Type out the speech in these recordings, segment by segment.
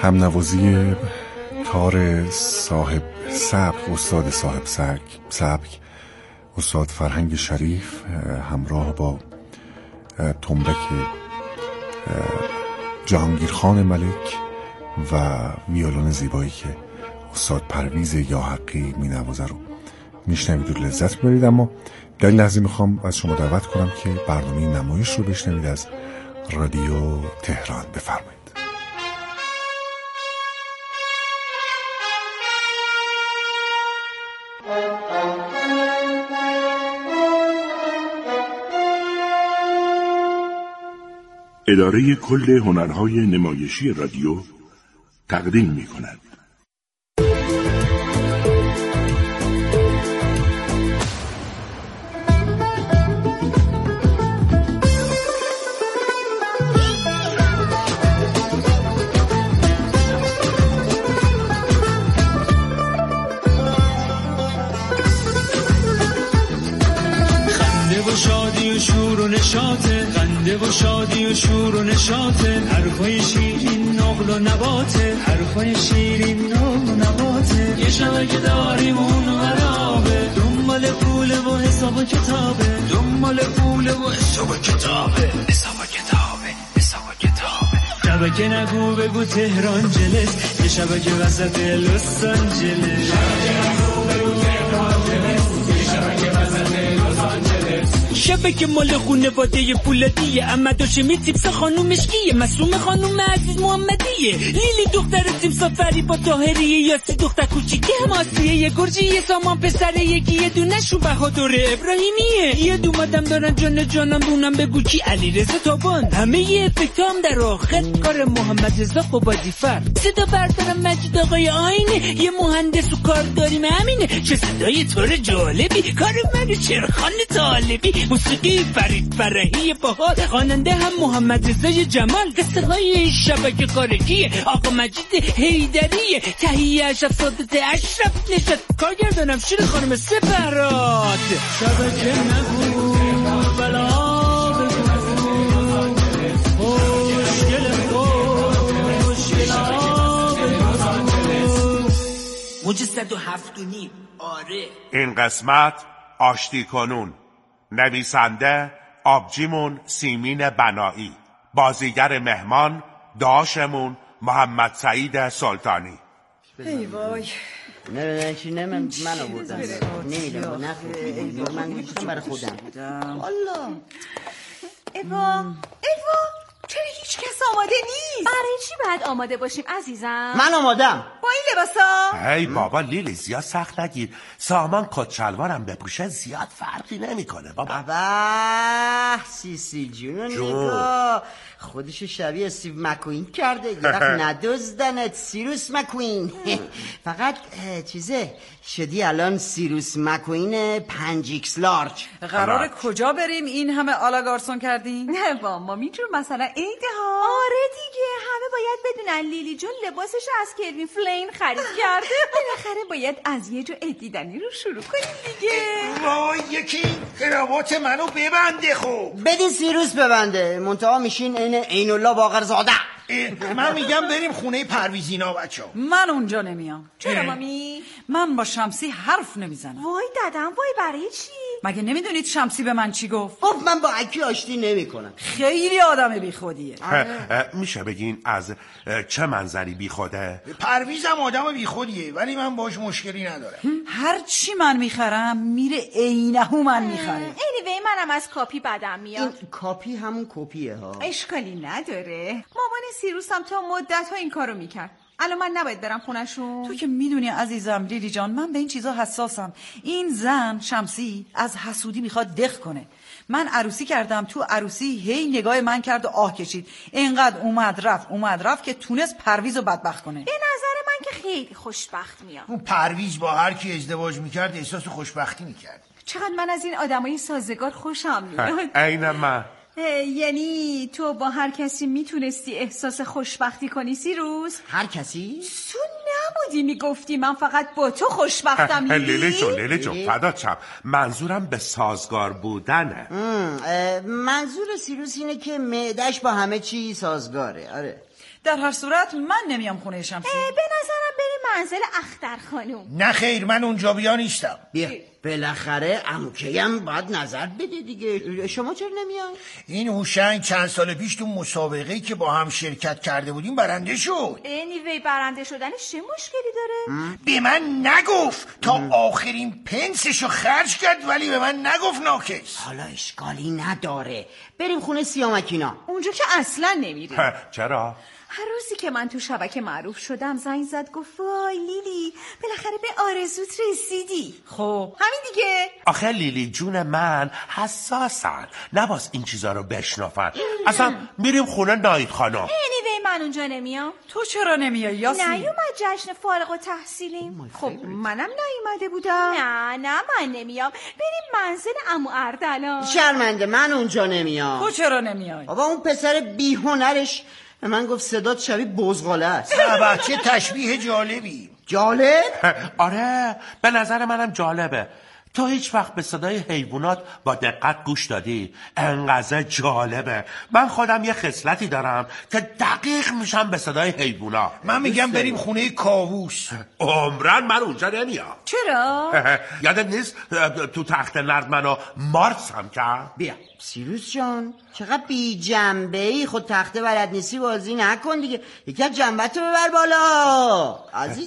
همنوازی تار صاحب سبک، استاد صاحب سبک استاد فرهنگ شریف همراه با تنبک جهانگیرخان ملک و ویولون زیبایی که استاد پرویز یاحقی می نوازه رو میشنوید و لذت ببرید. اما در این لحظه میخوام از شما دعوت کنم که برنامه نمایش رو بشنوید از رادیو تهران. بفرمایید. اداره کل هنرهای نمایشی رادیو تقدیم می‌کند. خنده و شادی و شور و نشاطه، حرفای شیرین نقل و نباته، حرفای شیرین نقل و نباته. یه شبه که داریم اون ورابه، دنبال پوله و حساب و کتابه، دنبال پوله و حساب و کتابه، حساب و کتابه، حساب و کتابه. شبه که نگو بگو تهران جلس، یه شبه که وسط لس آنجلس، شبه که نگو بگو تهران جلس، یه شبه که وسط لس آنجلس. شبه که مال خونواده فولادیه، احمد هاشمی تیپس خانومش کیه، معصومه خانوم عزیز محمدیه، لیلی دختر تیمسا فریبا طاهریه، یاسی دختر کوچیکه حماسیه، یه گرجی یه سامان پسره، یکی یه دونه‌شون بهادر ابراهیمیه، یه دومادم دارن جانم دونم بگو کی، علیرضا تابان. همه یه افکتام در آخر کار محمد رضا قبادیفر، صدا بردارم مجید آقای آینه، یه مهندس و کار داریم همینه. چه صدای طور جالبی، کار من چرخان طالبی، موسیقی فرید فرحی باحال، خواننده هم محمد رضای جمال، قصه های شبکه کارگیه آقا مجید حیدریه، تهیه اشرف سادت اشرف نشد، کارگردانم شیر خانم سپهراد. شبکه نگو بلا موج 107.5. آره این قسمت آشتی کنون. نویسنده آبجیمون سیمین بنایی، بازیگر مهمان داشمون محمد سعید سلطانی. ای وای نه چی نه من آوردم نمیدم نخور من گوشتم برای خودم. الله ایوا چرا هیچ کس آماده نیست؟ برای چی باید آماده باشیم عزیزم؟ من آمادم با این لباسا. هی بابا لیلی زیاد سخت نگیر، سامان کت شلوارم بپوشه زیاد فرقی نمیکنه بابا. بابا سیسیل جونو نگاه، خودشو شبیه استیو مکوین کرده، یه وقت ندزدنت سیروس مکوین. فقط چیزه شدی الان سیروس مکوین 5X لارج. قراره کجا بریم این همه آلا گارسون کردین؟ نه با مامی جون مثلا عیده ها. آره دیگه همه باید بدونن لیلی جون لباسش از کلوین فلین خرید کرده. بالاخره باید از یه جو ادیدنی رو شروع کنیم دیگه. وای یکی کراوات منو ببنده. خوب بدین سیروس ببنده، منتها میشین عین الله باقرزاده. من میگم بریم خونه پرویزینا بچه‌ها. من اونجا نمیام. چرا مامی؟ من با شمسی حرف نمیزنم. وای دادم وای برای چی؟ مگه نمیدونید شمسی به من چی گفت؟ گفت من با اکی آشتی نمی کنم. خیلی آدم بی خودیه. میشه بگین از چه منظری بی خوده؟ پرویزم آدم بی خودیه ولی من باش مشکلی ندارم. هر چی من میخرم میره عینهو من میخره. anyway منم از کاپی بدم میاد. این کاپی همون کپیه ها. اشکالی نداره. مامان سیروسم تا مدت ها این کارو میکرد. الان من نباید برم خونشون. تو که میدونی عزیزم لیلی جان من به این چیزا حساسم. این زن شمسی از حسودی میخواد دق کنه. من عروسی کردم، تو عروسی هی نگاه من کرد و آه کشید، اینقدر اومد رفت که تونست پرویز رو بدبخت کنه. به نظر من که خیلی خوشبخت میاد. اون پرویز با هر کی ازدواج میکرد احساس خوشبختی میکرد. چقدر من از این آدمای سازگار خوشم میاد. عین من. یعنی تو با هر کسی میتونستی احساس خوشبختی کنی سیروس؟ هر کسی؟ تو نبودی میگفتی من فقط با تو خوشبختم لیلی جون فدات شم، منظورم به سازگار بودنه. منظور سیروس اینه که معدش با همه چی سازگاره. آره در هر صورت من نمیام خونه شمسی. به نظرم بریم منزل اختر خانوم. نه خیر، من اونجا بیا نیستم. بیا بالاخره عموکیم باید نظر بده دیگه. شما چرا نمیای؟ این هوشنگ چند سال پیش تو مسابقه‌ای که با هم شرکت کرده بودیم برنده شد. انیوی برنده شدنش چه مشکلی داره؟ به من نگفت تا آخرین پنسشو خرج کرد، ولی به من نگفت ناکس. حالا اشکالی نداره، بریم خونه سیامکینا. اونجا که اصلا نمیریم. چرا؟ هر روزی که من تو شبکه معروف شدم زنگ زد گفت وای لیلی بالاخره به آرزوت رسیدی. خب همین دیگه. آخه لیلی جون من حساسن، نباس این چیزا رو بشنفن. اصلا میریم خونه نایید خانم. انیوی من اونجا نمیام. تو چرا نمیای یاسمین؟ نیومد جشن فارغ التحصیلیم. خب منم نیومده بودم. نه من نمیام. بریم منزل عمو اردلان. شرمنده، من اونجا نمیام. تو چرا نمیای؟ بابا اون پسر بیهنرش من گفت صدات شبیه بزغاله است. چه تشبیه جالبی. جالب؟ آره به نظر منم جالبه. تو هیچ وقت به صدای حیوانات با دقت گوش دادی؟ انقدر جالبه. من خودم یه خصلتی دارم که دقیق میشم به صدای حیوانات. من میگم بریم خونه کاووس. عمرن من اونجا نمیام. چرا؟ یادت نیست تو تخت نرد منو مارس هم کرد؟ بیا سیروس جان چقدر بی جنبه ای، خود تخته بلد نیستی بازی نکن دیگه، یکی از جنبتو ببر بالا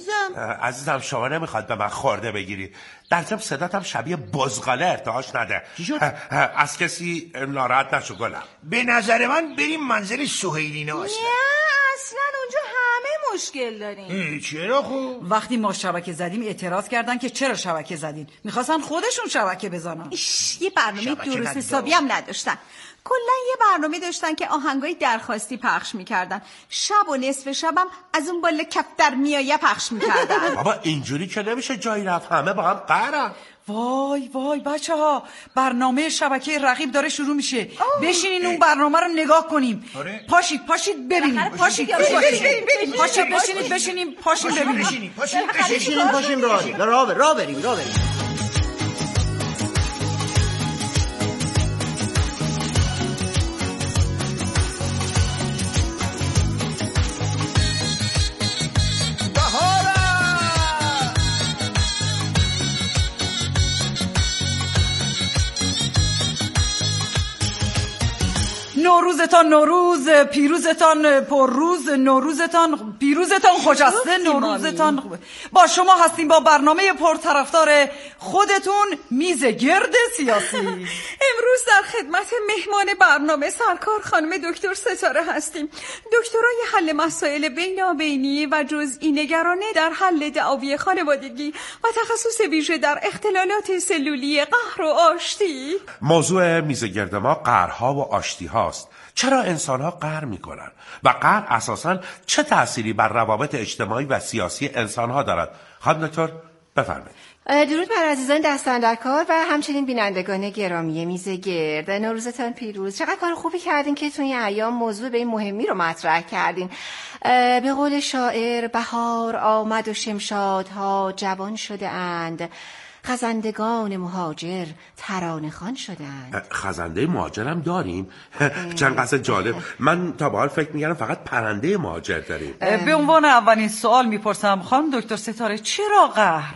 عزیزم. شما نمیخواد به من خورده بگیری، در ضمن صداتم شبیه بزغاله ارتعاش نده. چی شد؟ از کسی ناراحت نشو گلم. به نظر من بریم منزل سهیلینا است. نه اصلا اونجا همه مشکل داریم. چرا خوب؟ وقتی ما شبکه زدیم اعتراض کردن که چرا شبکه زدین، میخواستن خودشون شبکه بزنن. یه برنامه درست حسابی هم نداشتن. کلا یه برنامه داشتن که آهنگای درخواستی پخش میکردن، شب و نصف شبم از اون بالا کفتر میایه پخش میکردن. بابا اینجوری که نمیشه جایی رفت، همه با هم قهرن. وای وای بچه ها، برنامه شبکه رقیب داره شروع میشه. بشینین اون برنامه رو نگاه کنیم. پاشید ببینیم. پاشید بشینیم راه بریم. نوروزتان نوروز، پیروزتان پرروز، نوروزتان پیروزتان خجسته، نوروزتان. با شما هستیم با برنامه پرطرفدار خودتون، میز گرد سیاسی. امروز در خدمت مهمان برنامه سرکار خانم دکتر ستاره هستیم، دکترای حل مسائل بینابینی و جزئی نگرانه در حل دعاوی خانوادگی و تخصص ویژه در اختلالات سلولی قهر و آشتی. موضوع میز گرد ما قهرها و آشتی هاست. چرا انسان‌ها قهر می‌کنند و قهر اساساً چه تأثیری بر روابط اجتماعی و سیاسی انسان‌ها دارد؟ خانم دکتر بفرمایید. درود بر عزیزان دستان در کار و همچنین بینندگان گرامی میز گرد. نوروزتان پیروز. چقدر کار خوبی کردین که تو این ایام موضوع به این مهمی رو مطرح کردین. به قول شاعر بهار آمد و شمشادها جوان شده اند، خزندگان مهاجر ترانه خوان شدند. خزنده مهاجرم داریم؟ چند قصد جالب. من تا به حال فکر می‌کردم فقط پرنده مهاجر داریم. به عنوان اولین سوال میپرسم خانم دکتر ستاره، چرا قهر؟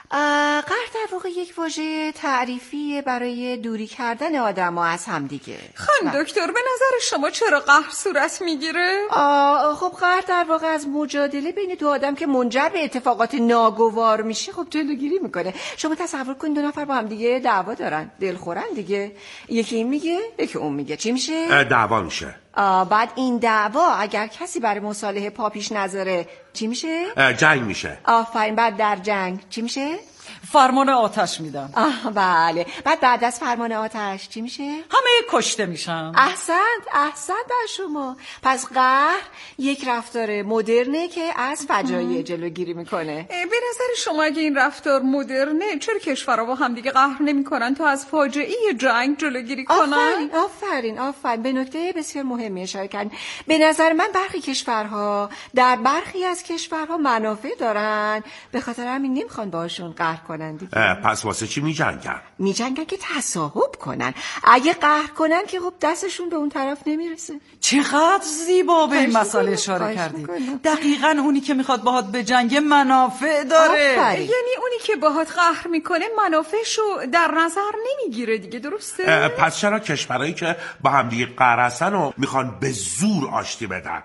قهر در واقع یک واژه تعریفی برای دوری کردن آدم‌ها از همدیگه. خانم دکتر به نظر شما چرا قهر صورت میگیره؟ خب قهر در واقع از مجادله بین دو آدم که منجر به اتفاقات ناگوار میشه خب جلوگیری میکنه. شما تصور کن دو نفر با هم دیگه دعوا دارن، دلخورن دیگه، یکی این میگه یکی اون میگه، چی میشه؟ دعوا میشه. بعد این دعوا اگر کسی برای مصالحه پا پیش نذاره چی میشه؟ جنگ میشه. آفرین. بعد در جنگ چی میشه؟ فرمان آتش میدن. بله. بعد از فرمان آتش چی میشه؟ همه کشته میشن. احسنت بر شما. پس قهر یک رفتار مدرنه که از فجایع جلوگیری میکنه. به نظر شما اگه این رفتار مدرنه چرا کشورها با هم دیگه قهر نمیکنن تا از فاجعه جنگ جلوگیری کنن؟ آفرین. به نکته بسیار مهمی اشاره کردین. به نظر من برخی کشورها در برخی از کشورها منافع دارن، به خاطر همین نمیخوان باشون قهر کنن. کنن دیگه. پس واسه چی میجنگن؟ میجنگن که تصاحب کنن. اگه قهر کنن که خب دستشون به اون طرف نمیرسه. چقدر زیبا به این مسئله اشاره کردی. دقیقاً اونی که میخواد باهات به جنگ منافع داره. یعنی اونی که باهات قهر میکنه منافعشو در نظر نمیگیره دیگه، درسته؟ پس چرا کشورهایی که با هم دیگه قهر هستن و میخوان به زور آشتی بدن؟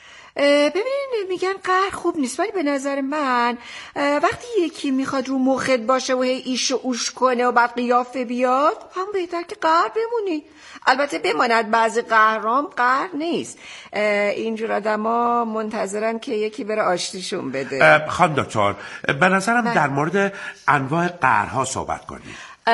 ببینید میگن قهر خوب نیست، ولی به نظر من وقتی یکی میخواد رو مخت باشه و ایش و اوش کنه و بعد قیافه بیاد، هم بهتر که قهر بمونی. البته بماند بعضی قهرام قهر نیست، اینجور آدما منتظرن که یکی بره آشتیشون بده. خانم دکتر، به نظرم در مورد انواع قهرها صحبت کنیم.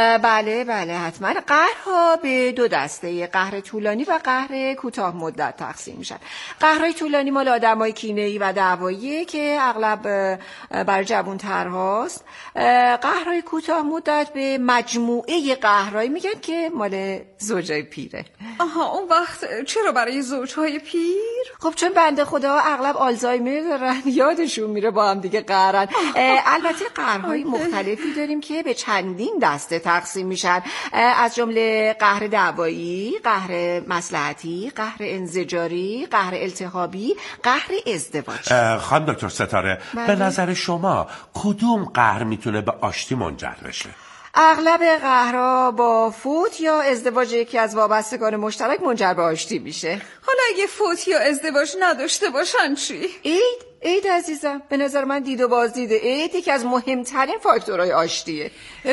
بله حتما. قهرها به دو دسته، قهر طولانی و قهر کوتاه مدت تقسیم میشن. قهرهای طولانی مال آدمای کینه‌ای و دعوایی که اغلب بر جوان‌ترهاست. قهرهای کوتاه مدت به مجموعه قهرهایی میگن که مال زوجای پیره. اون وقت چرا برای زوجهای پیر؟ خب چون بنده خدا اغلب آلزایمر دارن، یادشون میره با هم دیگه قهرن. البته قهرهای مختلفی داریم که به چندین دسته تقسیم میشن، از جمله قهر دعوایی، قهر مصلحتی، قهر انزجاری، قهر التهابی، قهر ازدواج. خانم دکتر ستاره، به نظر شما کدوم قهر میتونه به آشتی منجر بشه؟ اغلب قهرها با فوت یا ازدواج یکی از وابستگان مشترک منجر به آشتی میشه. حالا اگه فوت یا ازدواج نداشته باشن چی؟ عید عزیزم، به نظر من دید و بازدیده عید یکی از مهمترین فاکتورهای آشتیه.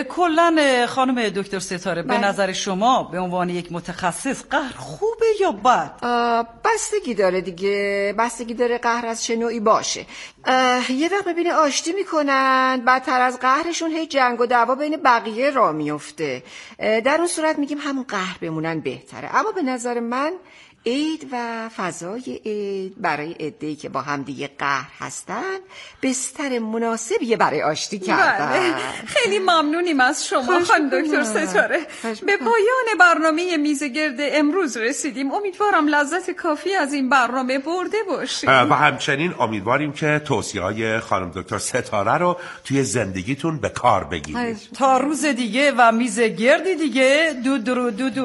کلن خانم دکتر ستاره، به نظر شما به عنوان یک متخصص قهر خوبه یا بد؟ بستگی داره دیگه، بستگی داره قهر از چه نوعی باشه. یه وقت ببینه آشتی میکنن، بدتر از قهرشون هی جنگ و دعوا بین بقیه راه میفته. در اون صورت میگیم همون قهر بمونن بهتره. اما به نظر من عید و فضای عید برای عده‌ای که با هم دیگه قهر هستن بستر مناسبیه برای آشتی کردن. خیلی ممنونیم از شما خانم دکتر ستاره. به پایان برنامه میزگرد امروز رسیدیم. امیدوارم لذت کافی از این برنامه برده باشیم و همچنین امیدواریم که توصیه‌های خانم دکتر ستاره رو توی زندگیتون به کار بگیرید. تا روز دیگه و میزگردی دیگه، دو.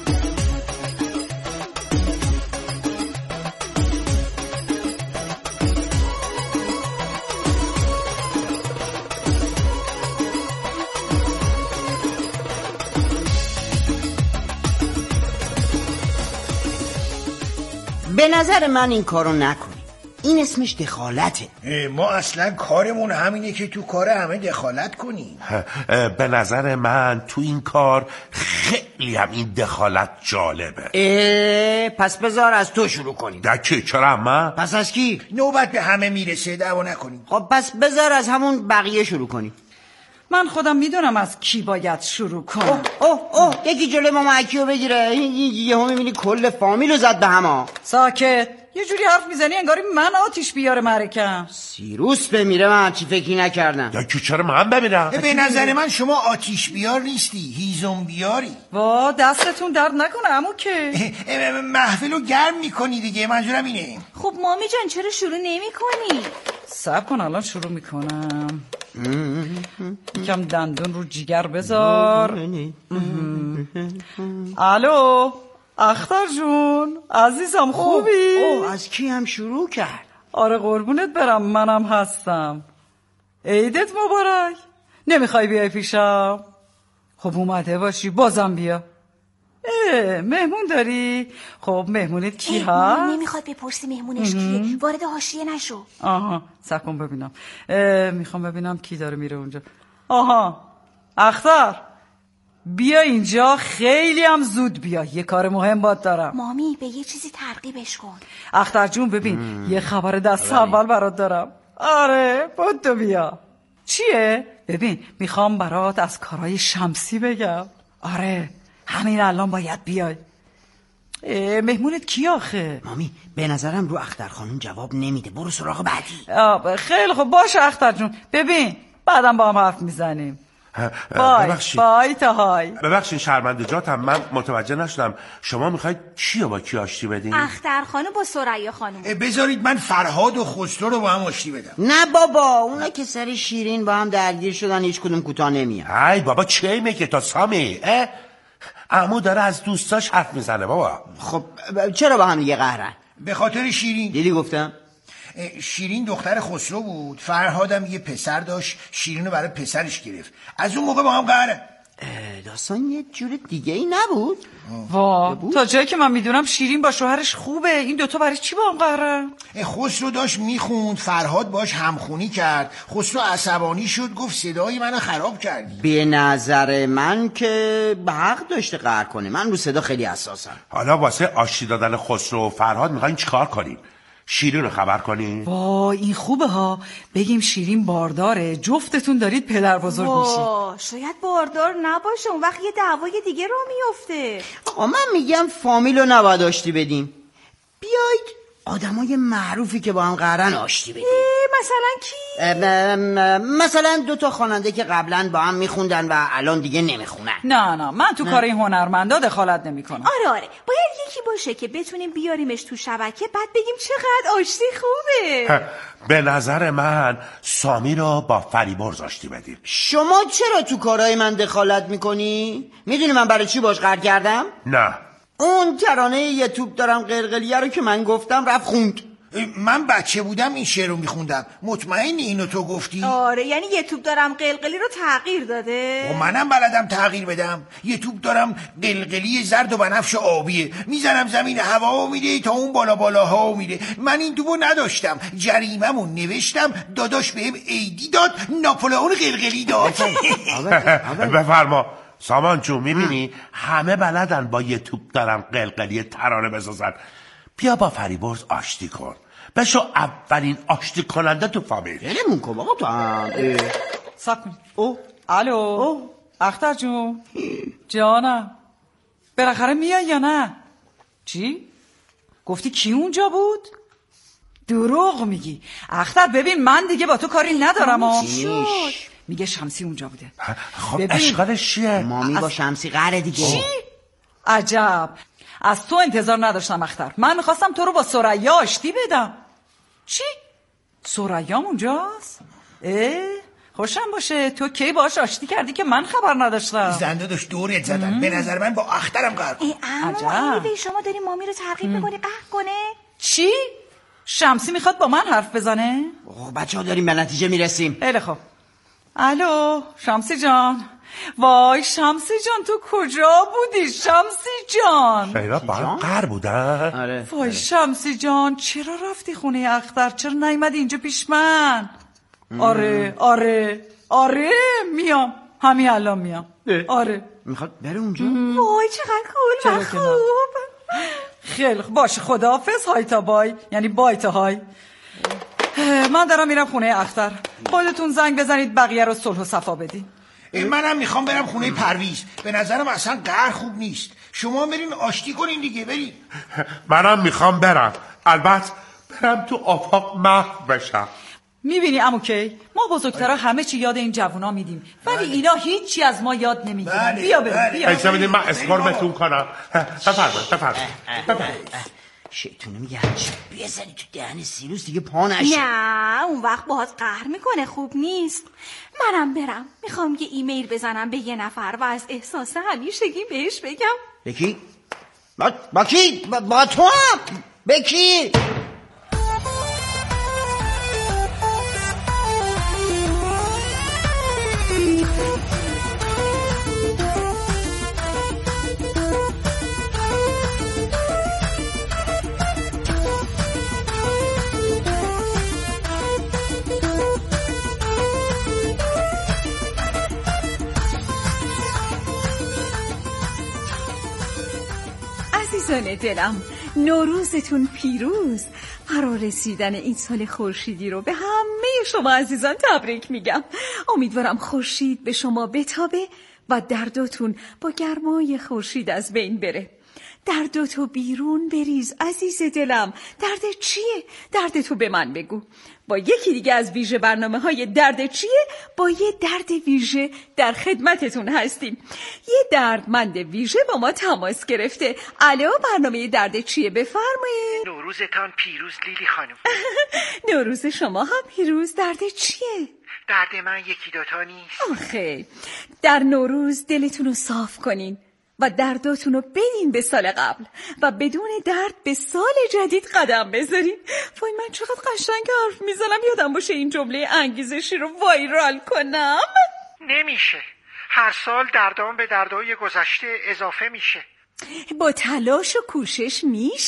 به نظر من این کارو نکنی، این اسمش دخالته. ما اصلا کارمون همینه که تو کار همه دخالت کنیم. به نظر من تو این کار خیلی هم این دخالت جالبه. پس بذار از تو شروع کنیم. دکی چرا اما؟ پس از کی؟ نوبت به همه میرسه، دعوا نکنیم. خب پس بذار از همون بقیه شروع کنیم. من خودم میدونم از کی باید شروع کنم. یکی جلوی ما مکیو بگیره. یهو میبینی کل فامیلو زد به هم. ساکت، یه جوری حرف میزنی انگاری من آتیش بیار معرکم. سیروس بمیره، من چی فکری نکردم. یکی چرا من بمیرم؟ به نظر من شما آتیش بیار نیستی، هیزم بیاری. وا دستتون درد نکنه عمو که محفلو گرم میکنی دیگه، منظورم اینه. خب مامی جان چرا شروع نمی کنی؟ صبر کن الان شروع میکنم. یکم دندون رو جیگر بذار. الو اختر جون عزیزم، خوبی؟ از کی هم شروع کرد؟ آره قربونت برم، منم هستم. عیدت مبارک. نمیخوای بیای پیشم؟ خب اومده باشی، بازم بیا. مهمون داری؟ خب مهمونت کی هست؟ نمیخواد بپرسی مهمونش کیه، وارد حاشیه نشو. آها صبر کن ببینم. میخوام ببینم کی داره میره اونجا. آها اختر بیا اینجا، خیلی هم زود بیا، یه کار مهم بات دارم. مامی به یه چیزی ترغیبش کن. اختر جون ببین یه خبر دست اول برات دارم. آره بودو بیا. چیه؟ ببین میخوام برات از کارهای شمسی بگم. آره همین الان باید بیای. مهمونت کی آخه؟ مامی به نظرم رو اختر خانم جواب نمیده، برو سراغ بعدی. خیلی خب باشه اختر جون، ببین بعدم با هم حرف میزنیم. بای تا های. ببخشید شرمنده جاتم، من متوجه نشدم شما میخواید چی رو با کی آشتی بدین؟ اختر خانم با ثریا خانم. بذارید من فرهاد و خسرو رو با هم آشتی بدم. نه بابا، اونا که سر شیرین با هم درگیر شدن هیچ کدوم کوتاه نمیاد. ای بابا چه میگه تا سامی؟ عمو داره از دوستاش حرف میزنه بابا. خب چرا با هم دیگه قهرن؟ به خاطر شیرین. دیدی گفتم؟ شیرین دختر خسرو بود، فرهادم یه پسر داشت، شیرین رو برای پسرش گرفت، از اون موقع با هم قهرن. داستان یه جور دیگه ای نبود؟ تا جایی که من میدونم شیرین با شوهرش خوبه، این دوتا برای چی با هم قهرن؟ خسرو داشت میخوند، فرهاد باش همخونی کرد، خسرو عصبانی شد، گفت صدای منو خراب کردی. به نظر من که به حق داشته قهر کنه، من رو صدا خیلی حساسم. حالا واسه آشتی دادن خسرو و فرهاد میخواین چیکار کنیم؟ شیرین رو خبر کنی؟ وای این خوبه ها، بگیم شیرین بارداره، جفتتون دارید پدر بزرگ میشید. شاید باردار نباشه، اون وقت یه دعوای دیگه را میفته. آقا من میگم فامیل رو نباید آشتی بدیم، بیایید آدمای معروفی که با هم قهرن آشتی بدیم. مثلا کی؟ مثلا 2 خواننده که قبلا با هم میخوندن و الان دیگه نمیخونن. نه من تو کار این هنرمندا دخالت نمیکنم. آره باید یکی باشه که بتونیم بیاریمش تو شبکه، بعد بگیم چقدر آشتی خوبه. به نظر من سامی رو با فریبرز آشتی بدیم. شما چرا تو کارهای من دخالت میکنی؟ میدونی من برای چی باش قهر کردم؟ نه اون ترانه یه توپ دارم قلقلیه رو که من گفتم رفت خوند. من بچه بودم این شعر رو میخوندم. مطمئنی اینو تو گفتی؟ آره یعنی یه توپ دارم قلقلی رو تغییر داده. و منم بلدم تغییر بدم. یه توپ دارم قلقلی زرد و بنفش آبیه، میزنم زمین هوا میده تا اون بالاها میره. من این توپو نداشتم، جریممو نوشتم، داداش بهم عیدی داد، ناپولئون قلقلی داد. بفرما سامان جون، میبینی همه بلدن با یه توپ دارم قلقلی ترانه بسازن. بیا با فریبرز آشتی کن، بشو اولین آشتی کننده تو فامیل. بلمون کن بابا تو هم. سب کن. الو اختر جون جانم، بالاخره میای یا نه؟ چی؟ گفتی کی اونجا بود؟ دروغ میگی اختر. ببین من دیگه با تو کاری ندارم. میگه شمسی اونجا بوده. خب اشکالش چیه؟ مامی با شمسی قهره دیگه. چی؟ عجب، از تو انتظار نداشتم اختر. من میخواستم تو رو با ثریا آشتی بدم. چی؟ ثریا اونجاست؟ خوشم باشه. تو کی باش آشتی کردی که من خبر نداشتم؟ زنده داشت دورت زدن. به نظر من با اخترم قهر کن. عجب شما داری مامی رو ترغیب میکنی قهر کنه؟ چی؟ شمسی میخواد با من حرف بزنه؟ بچه ها داریم به نتیجه میرسیم. خیلی خب. الو شمسی جان. وای شمسی جان تو کجا بودی شمسی جان؟ خیلی با هم قهر بودن؟ آره. وای شمسی جان چرا رفتی خونه اختر؟ چرا نیومدی اینجا پیش من؟ آره میام، همین الان میام. آره میخواد بره اونجا؟ وای چقدر کول و خوب. خیلی باشه خداحافظ. های تا بای، یعنی بای تا های. من دارم میرم خونه اختر، خودتون زنگ بزنید بقیه رو صلح و صفا بدین. منم میخوام برم خونه پرویز. به نظرم اصلا قهر خوب نیست. شما برین آشتی کنین دیگه. برین. منم میخوام برم، البته برم تو آفاق محو بشم. میبینی عمو کی، ما بزرگترها همه چی یاد این جوونا میدیم، ولی اینا هیچی از ما یاد نمیگیرن. بیا بریم. اجازه بدین من اسکوربتون کنم. بفرمایید. شیطونه میگه هرچی بزنی تو دهن سیروس دیگه پا نشه. نه اون وقت باهات قهر میکنه، خوب نیست. منم برم، میخوام یه ایمیل بزنم به یه نفر و از احساس همیشگی بهش بگم. به کی؟ با کی؟ با تو هم؟ به کی؟ عزیزان دلم، نوروزتون پیروز. فرا رسیدن این سال خورشیدی رو به همه شما عزیزان تبریک میگم. امیدوارم خورشید به شما بتابه و دردتون با گرمای خورشید از بین بره. دردتو بیرون بریز عزیز دلم. درد چیه؟ دردتو به من بگو. با یکی دیگه از ویژه برنامه‌های درد چیه با یه درد ویژه در خدمتتون هستیم. یه دردمند ویژه با ما تماس گرفته. الو، برنامه درد چیه؟ بفرمایید. نوروزتان پیروز لیلی خانم. نوروز شما هم پیروز. درد چیه؟ درد من یکی دوتا نیست. آخه در نوروز دلتون رو صاف کنین و درداتون رو بدین به سال قبل و بدون درد به سال جدید قدم بذارین. وای من چقدر قشنگ حرف میزنم، یادم باشه این جمله انگیزشی رو وایرال کنم. نمیشه، هر سال دردام به دردای گذشته اضافه میشه. با تلاش و کوشش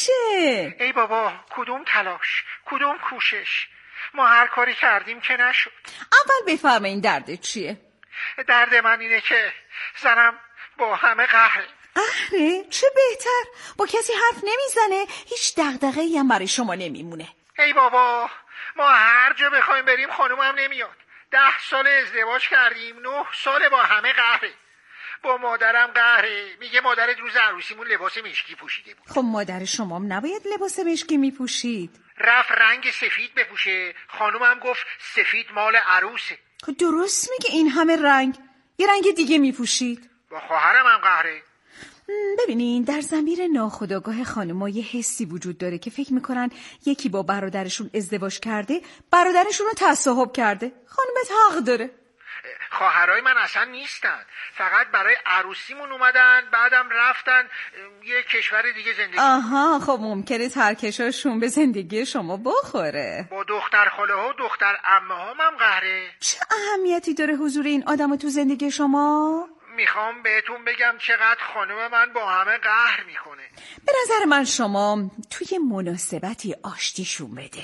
میشه. ای بابا، کدوم تلاش، کدوم کوشش؟ ما هر کاری کردیم که نشد. اول بفرمایین درد چیه؟ درد من اینه که زنم با همه قهره. قهره؟ چه بهتر، با کسی حرف نمیزنه، هیچ دغدغه‌ای هم برای شما نمیمونه. ای بابا، ما هر جا بخوایم بریم خانومم نمیاد. 10 سال ازدواج کردیم، 9 سال با همه قهره. با مادرم قهره، میگه مادرت روز عروسیمون لباس مشکی پوشیده بود. خب مادر شما هم نباید لباس مشکی میپوشید. رفت رنگ سفید بپوشه، خانومم گفت سفید مال عروسه. خب درست میگه، این همه رنگ، یه رنگ دیگه میپوشید. با خواهرم هم قهره. ببینین، در ضمیر ناخودآگاه خانم‌ها یه حسی وجود داره که فکر میکنن یکی با برادرشون ازدواج کرده، برادرشون رو تصاحب کرده. خانمت حق داره. خواهرای من اصلا نیستن، فقط برای عروسیمون اومدن، بعدم رفتن یه کشور دیگه زندگی. آها، خب ممکنه ترکشاشون به زندگی شما بخوره. با دختر خاله ها و دختر عمه ها هم قهره. چه اهمیتی داره حضور این آدم تو زندگی شما؟ میخوام بهتون بگم چقدر خانم من با همه قهر میکنه. به نظر من شما توی مناسبتی آشتیشون بده.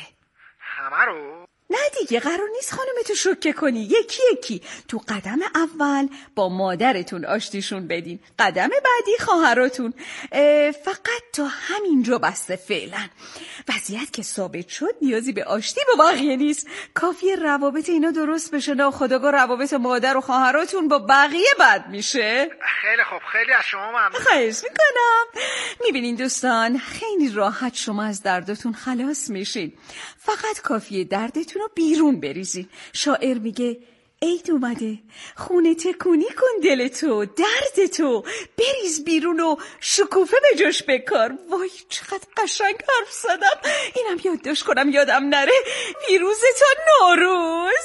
همه رو؟ نه دیگه، قرار نیست خانمتو شوکه کنی. یکی یکی تو قدم اول با مادرتون آشتیشون بدین، قدم بعدی خواهراتون. فقط تا همینجا بسته فعلا. وضعیت که ثابت شد نیازی به آشتی با بقیه نیست، کافیه روابط اینا درست بشه. ناخودآگاه روابط مادر و خواهراتون با بقیه بد میشه. خیلی خوب، خیلی از شما ممنون. خواهش میکنم. میبینین دوستان، خیلی راحت شما از دردتون خلاص میشین. فقط کافیه دردتون رو بیرون بریزین. شاعر میگه عید اومده، خونه تکونی کن دلتو، دردتو بریز بیرون و شکوفه به جاش بکار. وای چقدر قشنگ حرف زدم، اینم یادداشت کنم یادم نره. پیروز تا نوروز.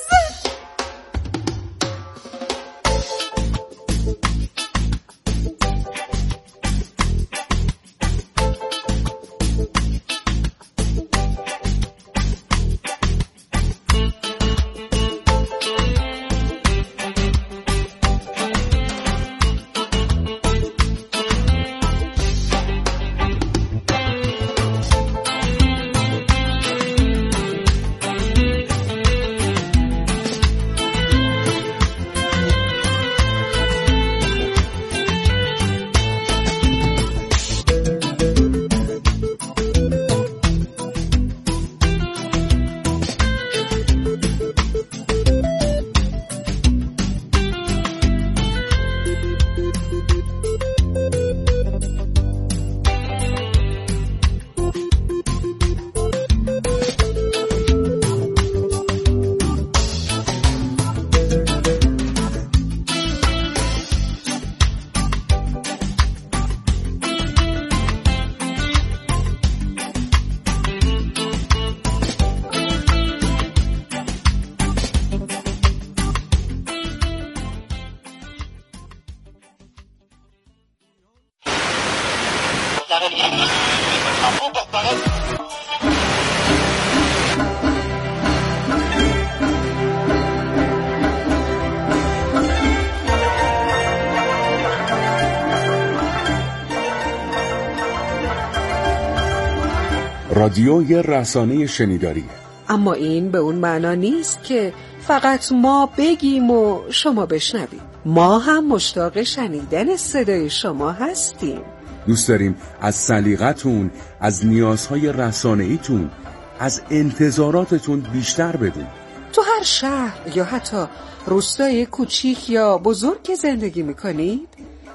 رادیو یه رسانه شنیداریه، اما این به اون معنا نیست که فقط ما بگیم و شما بشنوید. ما هم مشتاق شنیدن صدای شما هستیم. دوست داریم از سلیقتون، از نیازهای رسانه‌ایتون، از انتظاراتتون بیشتر بدونیم. تو هر شهر یا حتی روستای کوچیک یا بزرگ که زندگی میکنید،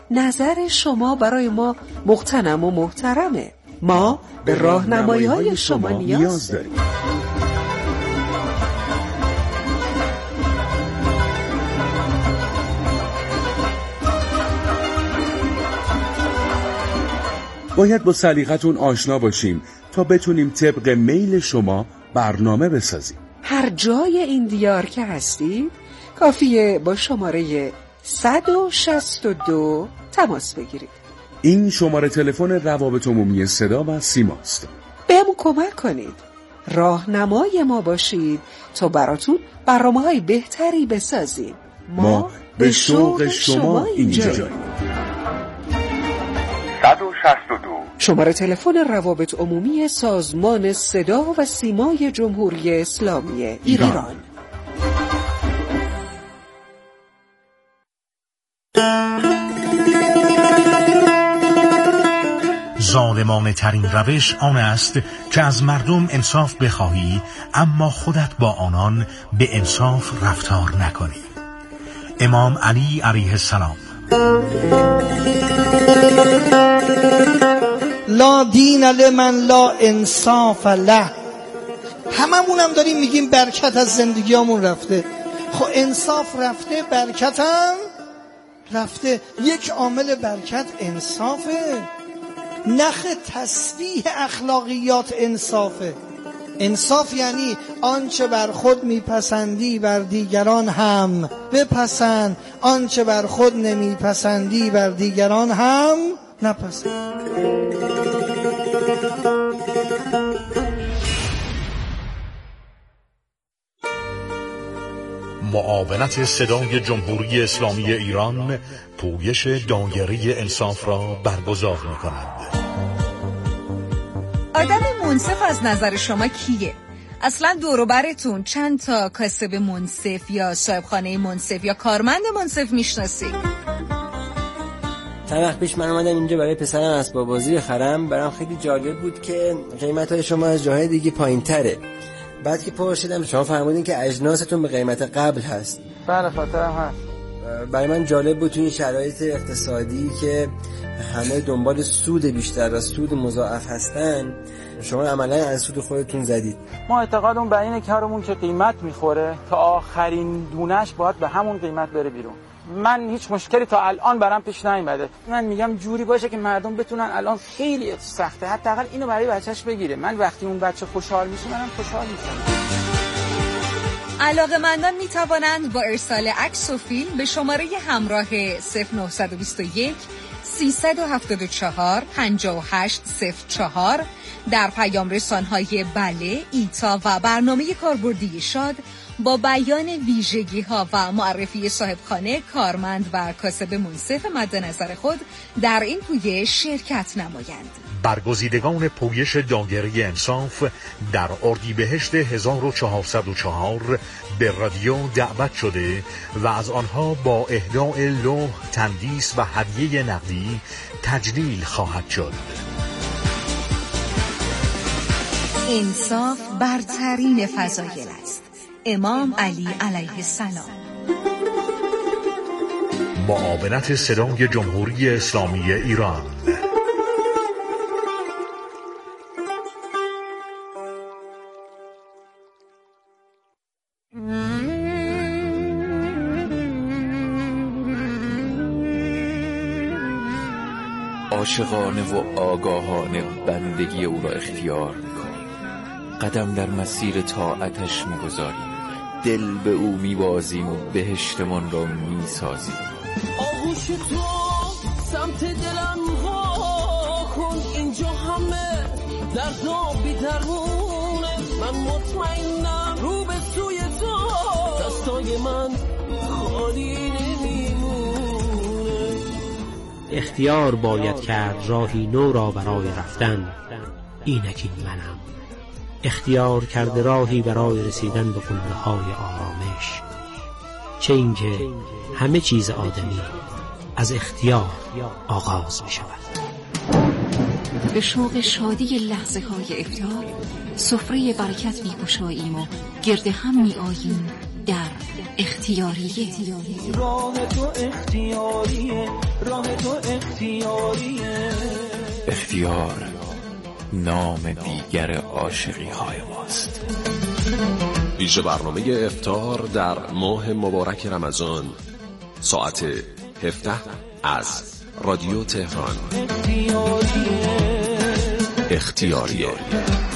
نظر شما برای ما مغتنم و محترمه. ما به راهنمایی‌های شما نیاز داریم. باید با سلیقتون آشنا باشیم تا بتونیم طبق میل شما برنامه بسازیم. هر جای این دیار که هستید کافیه با شماره 162 تماس بگیرید. این شماره تلفن روابط عمومی صدا و سیماست. بهمون کمک کنید، راهنمای ما باشید تا براتون برنامه‌های بهتری بسازیم. ما به شوق شما اینجاییم. 162 شماره تلفن روابط عمومی سازمان صدا و سیمای جمهوری اسلامی ایران. ظالمانه ترین روش آن است که از مردم انصاف بخواهی اما خودت با آنان به انصاف رفتار نکنی. امام علی علیه السلام. لا دین لمن لا انصاف له. هممونم داریم میگیم برکت از زندگیامون رفته. خب انصاف رفته، برکت هم رفته. یک عامل برکت انصافه. نخ تسبیح اخلاقیات انصافه. انصاف یعنی آنچه بر خود میپسندی بر دیگران هم بپسند، آنچه بر خود نمیپسندی بر دیگران هم نپسند. معاونت صدای جمهوری اسلامی ایران پویش دایره انصاف را برگزار می‌کند. آدم منصف از نظر شما کیه؟ اصلا دور و برتون چند تا کاسب منصف یا صاحبخانه منصف یا کارمند منصف میشناسید؟ چند وقت پیش من اومدم اینجا برای پسرم اسباب بازی بخرم. برام خیلی جالب بود که قیمت‌های شما از جاهای دیگه پایین‌تره. بعد که پرسیدم شما فرمودین که اجناستون به قیمت قبل هست. بله خاطرم هست. برای من جالب بود توی این شرایط اقتصادی که همه دنبال سود بیشتر و سود مضاعف هستن، شما عملا از سود خودتون زدید. ما اعتقادمون بر اینه که کارمون که قیمت میخوره تا آخرین دونش باید به همون قیمت بره بیرون. من هیچ مشکلی تا الان برام پیش نیومده. من میگم جوری باشه که مردم بتونن، الان خیلی سخته، حداقل اینو برای بچه‌ش بگیره. من وقتی اون بچه خوشحال میشه منم خوشحال میشم. علاقه‌مندان میتوانند با ارسال عکس و فیلم به شماره همراه 0921 374 5804 در پیام رسان‌های بله، ایتا و برنامه کاربردی شاد با بیان ویژگی‌ها و معرفی صاحبخانه، کارمند و کاسب منصف مد نظر خود در این پویش شرکت نمایند. برگزیدگان پویش دایره انصاف در اردیبهشت 1404 به رادیو دعوت شده و از آنها با اهداء لوح، تندیس و هدیه نقدی تجلیل خواهد شد. انصاف برترین فضایل است. امام علی علیه السلام. معاونت صدای جمهوری اسلامی ایران. عاشقانه و آگاهانه بندگی او را اختیار می‌کنیم، قدم در مسیر طاعتش می‌گذاریم، دل به او می‌بازیم و بهشتمان را می‌سازیم. آغوش تو سمت دلم وا کن، اینجا همه درد و بی‌درمونه، من مطمئنم رو به سوی تو دستای من خالی نمیمونه. اختیار باید کرد راهی نو را برای رفتن، اینک این منم. اختیار کرده راهی برای رسیدن به قله‌های آرامش، چه اینکه همه چیز آدمی از اختیار آغاز می شود. به شوق شادی لحظه های افطار سفره برکت می گشاییم و گرد هم می آییم در اختیاریه. راه تو اختیاریه، راه تو اختیاریه. اختیار نام دیگر عاشقی های ماست. ویژه برنامه افطار در ماه مبارک رمضان ساعت 17 از رادیو تهران. اختیاریه. اختیاریه.